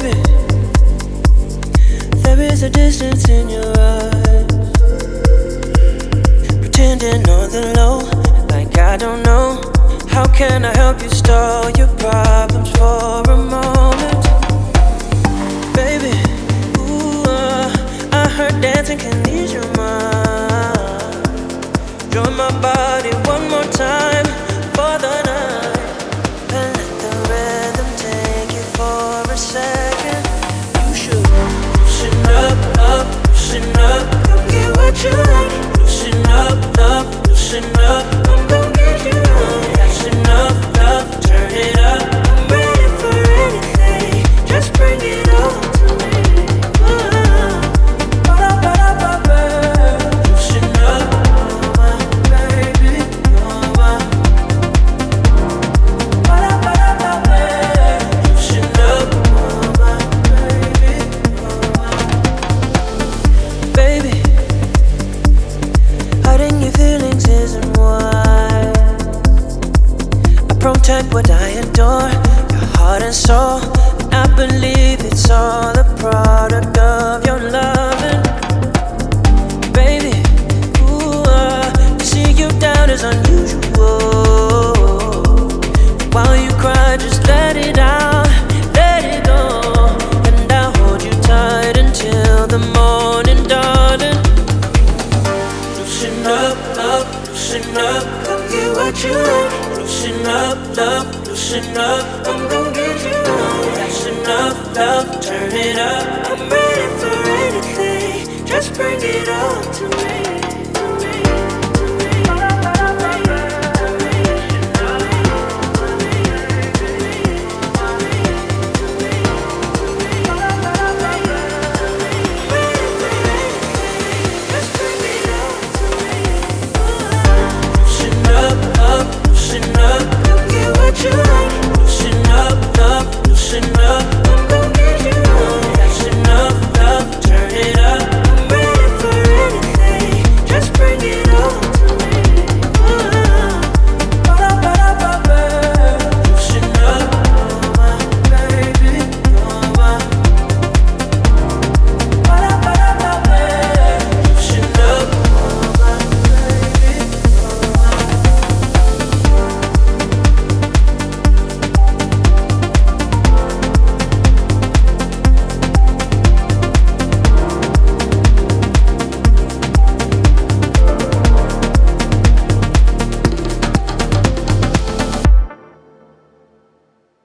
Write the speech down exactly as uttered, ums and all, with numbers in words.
Baby, there is a distance in your eyes, pretending on the low, like I don't know. How can I help you stall your problems for a moment? Baby, ooh, uh, I heard dancing can ease your mind. Join my body one more time for the night, and let the rhythm take you for a second. You should loosen up, up, loosen up. Come get what you like. Loosen up, love, loosen up. I'm gon' get you right. That's enough, love, turn it up. I'm ready for anything. Just bring it on to me. Loosen up, you're my baby, you're my. Loosen up, you're my baby, you're my. Baby, hiding your feelings isn't wise. I protect what I adore, your heart and soul. And I believe it's all a product of your loving. Baby, ooh, uh, to see you down is unusual. While you cry, just let it out, let it go. And I'll hold you tight until the morning, darling. Loosen up, love, loosen up. Come get what you like. Loosen up, love, loosen up. I'm gon' get you right. That's enough, love, turn it up. I'm ready for anything. Just bring it on to me.